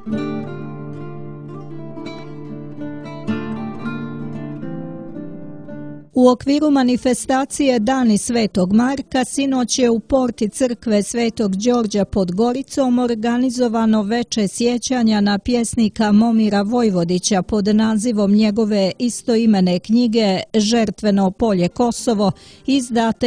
U okviru manifestacije Dani Svetog Marka sinoć je u porti crkve Svetog Đorđa pod Goricom organizovano veče sjećanja na pjesnika Momira Vojvodića pod nazivom njegove istoimene knjige Žrtveno polje Kosovo, izdate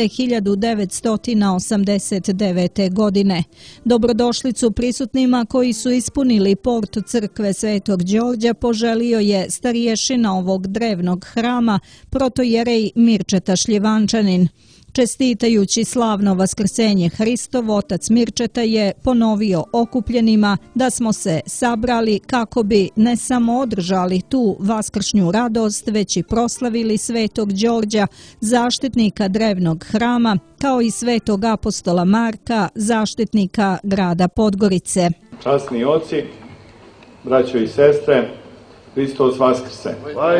1989. godine. Dobrodošlicu prisutnima koji su ispunili port crkve Svetog Đorđa poželio je starješina ovog drevnog hrama, protojerej Mirčeta Šljivančanin. Čestitajući slavno vaskrsenje Hristovo, otac Mirčeta je ponovio okupljenima da smo se sabrali kako bi ne samo održali tu vaskršnju radost, već i proslavili Svetog Đorđa, zaštitnika drevnog hrama, kao i Svetog apostola Marka, zaštitnika grada Podgorice. Časni oci, braćo i sestre, Hristos vaskrse.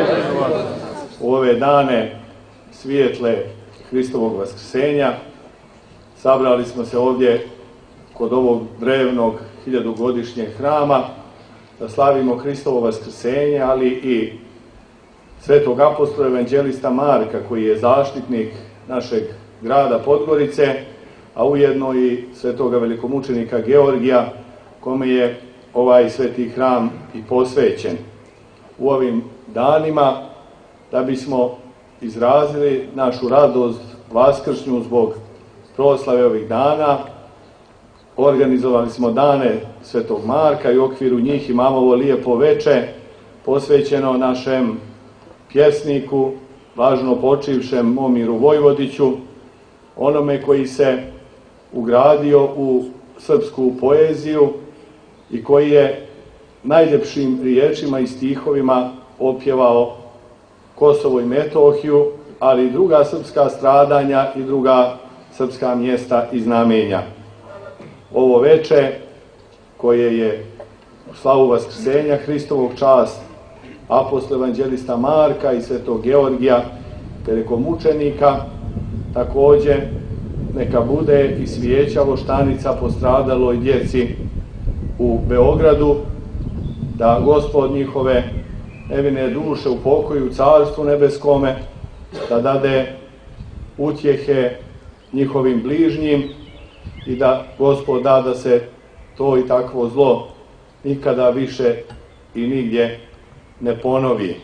U ove dane svijetle Hristovog vaskrsenja sabrali smo se ovdje kod ovog drevnog 1000-godišnjeg hrama da slavimo Hristovo vaskrsenje, ali i Svetog apostola evanđelista Marka, koji je zaštitnik našeg grada Podgorice, a ujedno i svetoga velikomučenika Georgija, kome je ovaj sveti hram i posvećen. U ovim danima, da bismo izrazili našu radost vaskršnju zbog proslave ovih dana, organizovali smo dane Svetog Marka i u okviru njih imamo ovo lijepo veče posvećeno našem pjesniku, važno počivšem Momiru Vojvodiću, onome koji se ugradio u srpsku poeziju i koji je najljepšim riječima i stihovima opjevao Kosovo i Metohiju, ali i druga srpska stradanja i druga srpska mjesta i znamenja. Ovo veče, koje je u slavu vaskrsenja Hristovog čast apostola evanđelista Marka i svetog Georgija, velikomučenika, također neka bude i svijeća voštanica postradaloj djeci u Beogradu, da Gospod njihove nevine duše u pokoju u Carstvu nebeskome, da dade utjehe njihovim bližnjim i da Gospod da da se to i takvo zlo nikada više i nigdje ne ponovi.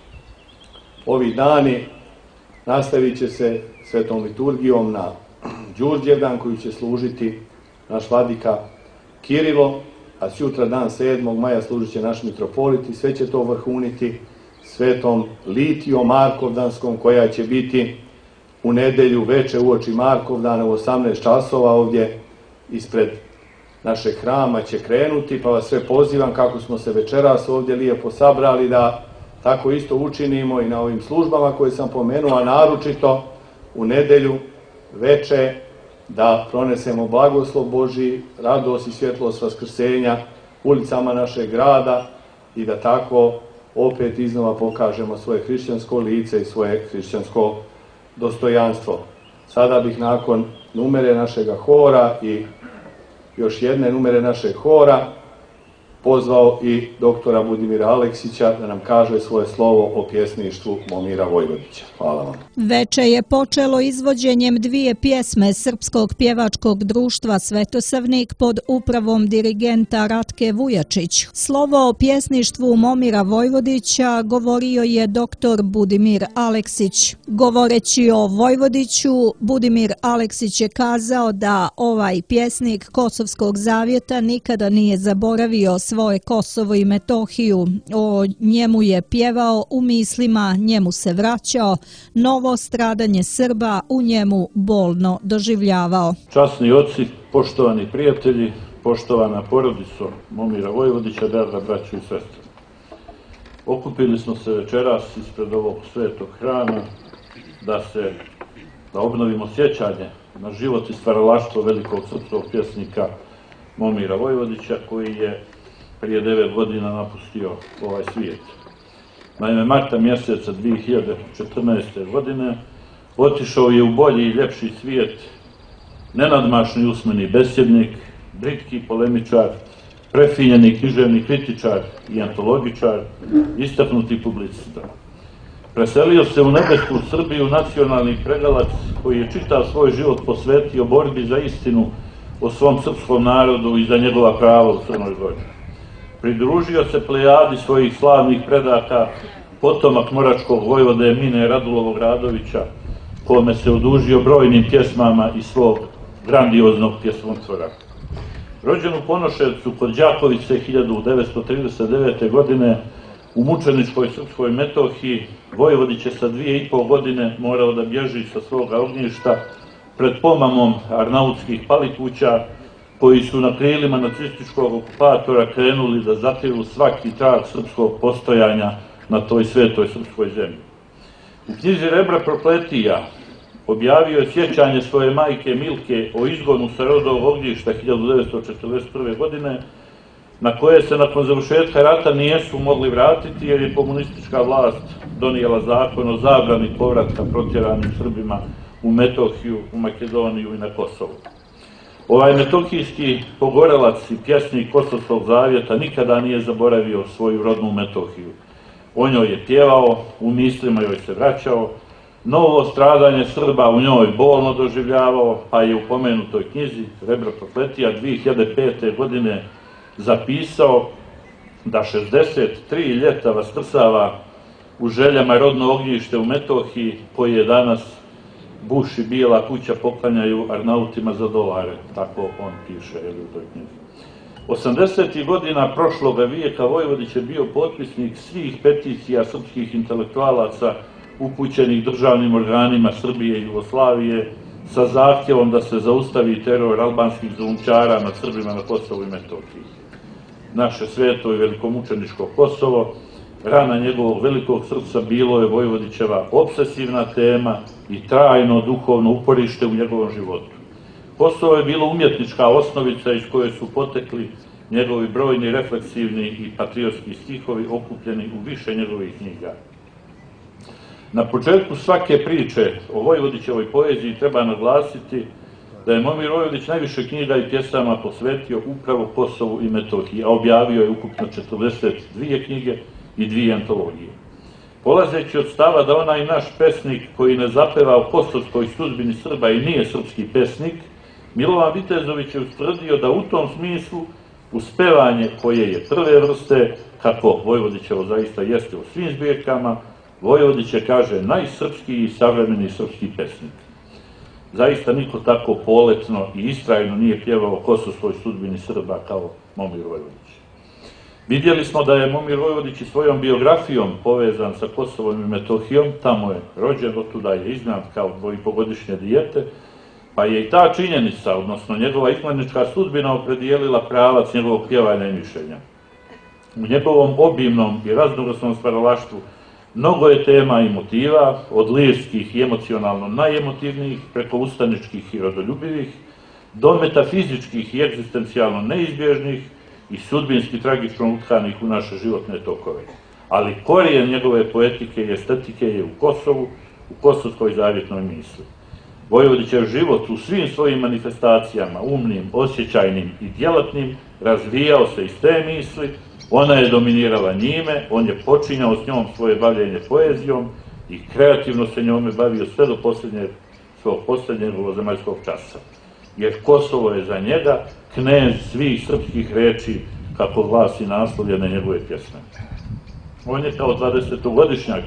Ovi dani nastavit će se svetom liturgijom na Đurđevdan, koju će služiti naš vladika Kirilo, a sutra dan 7. maja služit će naš mitropolit i sve će to vrhuniti svetom Litijom Markovdanskom, koja će biti u nedelju veče uoči Markovdana u 18 časova ovdje ispred našeg hrama će krenuti, pa vas sve pozivam, kako smo se večeras ovdje lijepo sabrali, da tako isto učinimo i na ovim službama koje sam pomenuo, a naročito u nedelju veče da pronesemo blagoslov Božji, radost i svjetlost vaskrsenja ulicama našeg grada i da tako opet iznova pokažemo svoje hrišćansko lice i svoje hrišćansko dostojanstvo. Sada bih nakon numere našega hora i još jedne numere našeg hora pozvao i doktora Budimira Aleksića da nam kaže svoje slovo o pjesništvu Momira Vojvodića. Hvala vam. Veče je počelo izvođenjem dvije pjesme Srpskog pjevačkog društva Svetosavnik pod upravom dirigenta Ratke Vujačić. Slovo o pjesništvu Momira Vojvodića govorio je doktor Budimir Aleksić. Govoreći o Vojvodiću, Budimir Aleksić je kazao da ovaj pjesnik Kosovskog zavjeta nikada nije zaboravio svoje Kosovo i Metohiju. O njemu je pjevao u mislima, njemu se vraćao, novo stradanje Srba u njemu bolno doživljavao. Časni oci, poštovani prijatelji, poštovana porodico Momira Vojvodića, draga braćo i sestre. Okupili smo se večeras ispred ovog svetog hrama da obnovimo sjećanje na život i stvaralaštvo velikog srpskog pjesnika Momira Vojvodića, koji je prije 9 godina napustio ovaj svijet. Naime, marta mjeseca 2014. godine otišao je u bolji i ljepši svijet nenadmašni usmeni besjednik, britki polemičar, prefinjeni književni kritičar i antologičar, istaknuti publicista. Preselio se u nebesku Srbiju nacionalni pregalac koji je čitav svoj život posvetio borbi za istinu o svom srpskom narodu i za njegova prava u Crnoj Gori. Pridružio se plejadi svojih slavnih predaka, potomak moračkog vojvode Mine Radulovog Radovića, kome se odužio brojnim pjesmama iz svog grandioznog pjesmotvora. Rođen u Ponoševcu kod Đakovice 1939. godine, u mučeničkoj Srpskoj Metohiji, Vojvodić je sa 2,5 godine morao da bježi sa svoga ognjišta pred pomamom arnautskih palikuća, koji su na krilima nacističkog okupatora krenuli da zatiru svaki trag srpskog postojanja na toj svetoj srpskoj zemlji. U knjizi Rebra Prokletija objavio je sjećanje svoje majke Milke o izgonu sa rodovog ognjišta 1941. godine, na koje se nakon završetka rata nijesu mogli vratiti jer je komunistička vlast donijela zakon o zabrani povratka protjeranim Srbima u Metohiju, u Makedoniju i na Kosovu. Ovaj metohijski pogorelac i pjesnik Kosovskog zavjeta nikada nije zaboravio svoju rodnu Metohiju. O njoj je pjevao, u mislima joj se vraćao, novo stradanje Srba u njoj bolno doživljavao, pa je u pomenutoj knjizi Rebra Prokletija 2005. godine zapisao da 63 ljeta vaskrsava u željama rodno ognjište u Metohiji, koje danas Buš i Bijela kuća poklanjaju Arnautima za dolare, tako on piše u toj knjizi. 80. godina prošloga vijeka Vojvodić je bio potpisnik svih peticija srpskih intelektualaca upućenih državnim organima Srbije i Jugoslavije sa zahtjevom da se zaustavi teror albanskih zulumčara nad Srbima na Kosovu i Metohiji. Naše sveto i velikomučeničko Kosovo, rana njegovog velikog srca, bilo je Vojvodićeva obsesivna tema i trajno duhovno uporište u njegovom životu. Kosovo je bilo umjetnička osnovica iz koje su potekli njegovi brojni refleksivni i patriotski stihovi okupljeni u više njegovih knjiga. Na početku svake priče o Vojvodićevoj poeziji treba naglasiti da je Momir Vojvodić najviše knjiga i pjesama posvetio upravo Kosovu i Metohiji, a objavio je ukupno 42 knjige i 2 antologije. Polazeći od stava da onaj naš pesnik koji ne zapeva o kosovskoj sudbini Srba i nije srpski pesnik, Milovan Vitezović je ustvrdio da u tom smislu uspevanje koje je prve vrste, kako Vojvodićevo zaista jeste u svim zbirkama, Vojvodić je, kaže, najsrpskiji i savremeni srpski pesnik. Zaista niko tako poletno i istrajno nije pjevao o kosovskoj sudbini Srba kao Momir Vojvodić. Vidjeli smo da je Momir Vojvodić i svojom biografijom povezan sa Kosovom i Metohijom, tamo je rođen, otuda je iznad kao 2,5-godišnje dijete, pa je i ta činjenica, odnosno njegova izmanička sudbina, opredijelila pravac njegovog pjevanja i mišljenja. U njegovom obimnom i raznovrsnom stvaralaštvu mnogo je tema i motiva, od lirskih i emocionalno najemotivnijih, preko ustaničkih i rodoljubivih, do metafizičkih i egzistencijalno neizbježnih i sudbinski tragično utkanih u naše životne tokove. Ali korijen njegove poetike i estetike je u Kosovu, u kosovskoj zavjetnoj misli. Vojvodićev život u svim svojim manifestacijama, umnim, osjećajnim i djelatnim, razvijao se iz te misli, ona je dominirala njime, on je počinjao s njom svoje bavljenje poezijom i kreativno se njome bavio sve do svog posljednjeg ovozemaljskog časa. Jer Kosovo je za njega knez svih srpskih reči, kako glasi naslovljene njegove pjesme. On je kao 20-godišnjak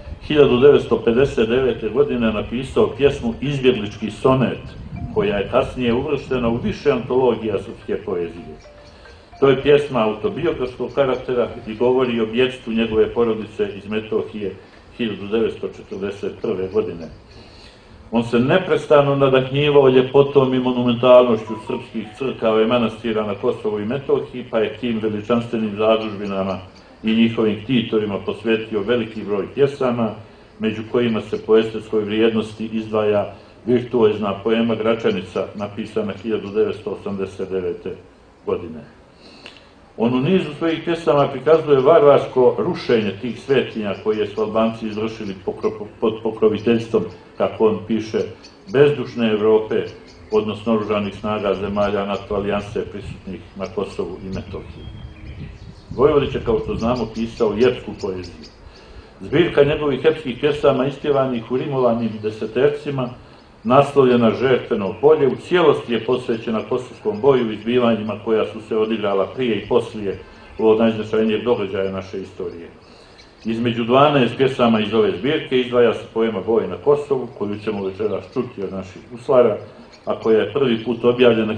1959. godine napisao pjesmu Izbjeglički sonet, koja je kasnije uvrštena u više antologija srpske poezije. To je pjesma autobiografskog karaktera i govori o bjegstvu njegove porodice iz Metohije 1941. godine. On se neprestano nadahnjivao ljepotom i monumentalnošću srpskih crkava i manastira na Kosovu i Metohiji, pa je tim veličanstvenim zadužbinama i njihovim ktitorima posvetio veliki broj pjesama, među kojima se po estetskoj vrijednosti izdvaja virtuozna poema Gračanica, napisana 1989. godine. On u nizu svojih pjesama prikazuje varvarsko rušenje tih svetinja koje su Albanci izvršili pod pokroviteljstvom, kako on piše, bezdušne Evrope, odnosno oružanih snaga zemalja NATO alijanse prisutnih na Kosovu i Metohiji. Vojvodić je, kao što znamo, pisao i epsku poeziju. Zbirka njegovih epskih pjesama ispjevanih u rimovanim desetercima, naslovljena Žrtveno polje, u cijelosti je posvećena kosovskom boju i zbivanjima koja su se odigrala prije i poslije ovog najznačajnijeg događaja naše istorije. Između 12 pjesama iz ove zbirke izdvaja se poema Boj na Kosovu, koju ćemo večeras čuti od naših guslara, a koja je prvi put objavljena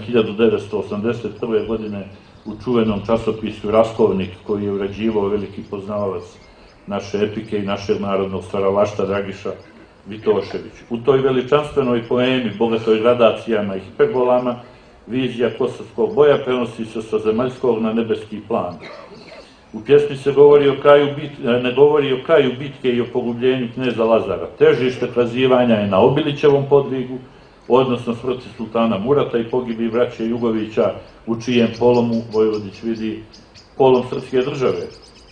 1981. godine u čuvenom časopisu Raskovnik, koji je uređivao veliki poznavalac naše epike i našeg narodnog stvaralaštva Dragiša Vitošević. U toj veličanstvenoj poemi, bogatoj gradacijama i hiperbolama, vizija kosovskog boja prenosi se sa zemaljskog na nebeski plan. U pjesmi se ne govori o kraju bitke i o pogubljenju kneza Lazara. Težište kazivanja je na Obilićevom podvigu, odnosno smrti sultana Murata i pogibi braće Jugovića, u čijem polomu Vojvodić vidi polom srpske države.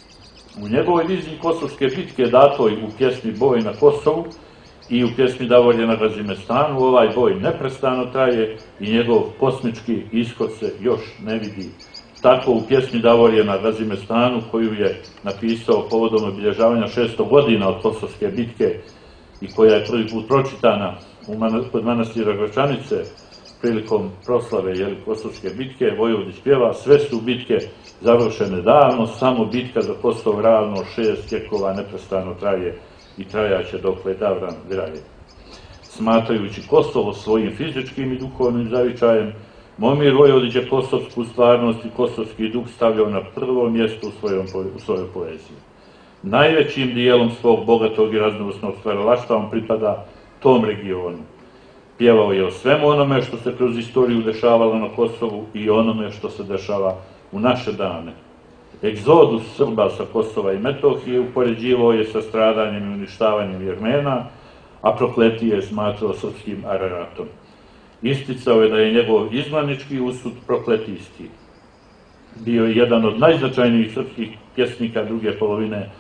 U njegovoj viziji kosovske bitke, datoj u pjesmi Boj na Kosovu i u pjesmi Davorje na Gazimestanu, ovaj boj neprestano traje i njegov kosmički ishod se još ne vidi. Tako u pjesmi Davorje na Gazimestanu, koju je napisao povodom obilježavanja 600 godina od Kosovske bitke i koja je prvi put pročitana kod manastira Gračanice prilikom proslave Kosovske bitke, Vojvodić pjeva: sve su bitke završene davno, samo bitka za Kosovo ravno 6 vjekova neprestano traje i trajaće dokle davran graje. Smatrajući Kosovo svojim fizičkim i duhovnim zavičajem, Momir Vojvodić je kosovsku stvarnost i kosovski duh stavljao na prvo mjesto u svojoj poeziji. Najvećim dijelom svog bogatog i raznovrsnog stvaralaštva on pripada tom regionu. Pjevao je o svemu onome što se kroz istoriju dešavalo na Kosovu i onome što se dešava u naše dane. Egzodus Srba sa Kosova i Metohije upoređivao je sa stradanjem i uništavanjem Jermena, a Prokletije je smatrao srpskim Araratom. Isticao je da je njegov izgnanički usud prokletijski. Bio je jedan od najznačajnijih srpskih pjesnika druge polovine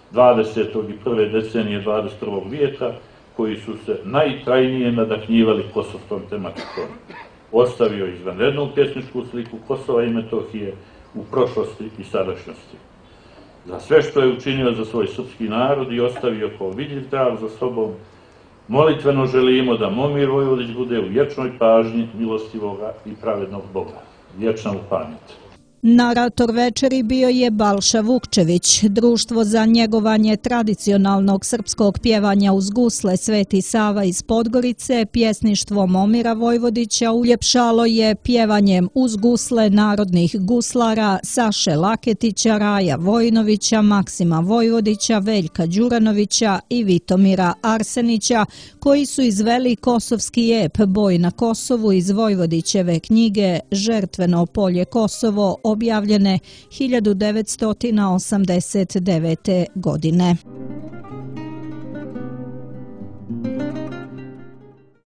20. i prve decenije 21. vijeka, koji su se najtrajnije nadahnjivali kosovskom tematikom. Ostavio izvanrednu pjesničku sliku Kosova i Metohije u prošlosti i sadašnjosti. Za sve što je učinio za svoj srpski narod i ostavio kao vidljiv trag za sobom, molitveno želimo da Momir Vojvodić bude u vječnoj pažnji milostivoga i pravednog Boga. Vječna mu pamet. Narator večeri bio je Balša Vukčević. Društvo za njegovanje tradicionalnog srpskog pjevanja uz gusle Sveti Sava iz Podgorice pjesništvo Momira Vojvodića uljepšalo je pjevanjem uz gusle narodnih guslara Saše Laketića, Raja Vojinovića, Maksima Vojvodića, Veljka Đuranovića i Vitomira Arsenića, koji su izveli kosovski ep Boj na Kosovu iz Vojvodićeve knjige Žrtveno polje Kosovo, objavljene 1989. godine.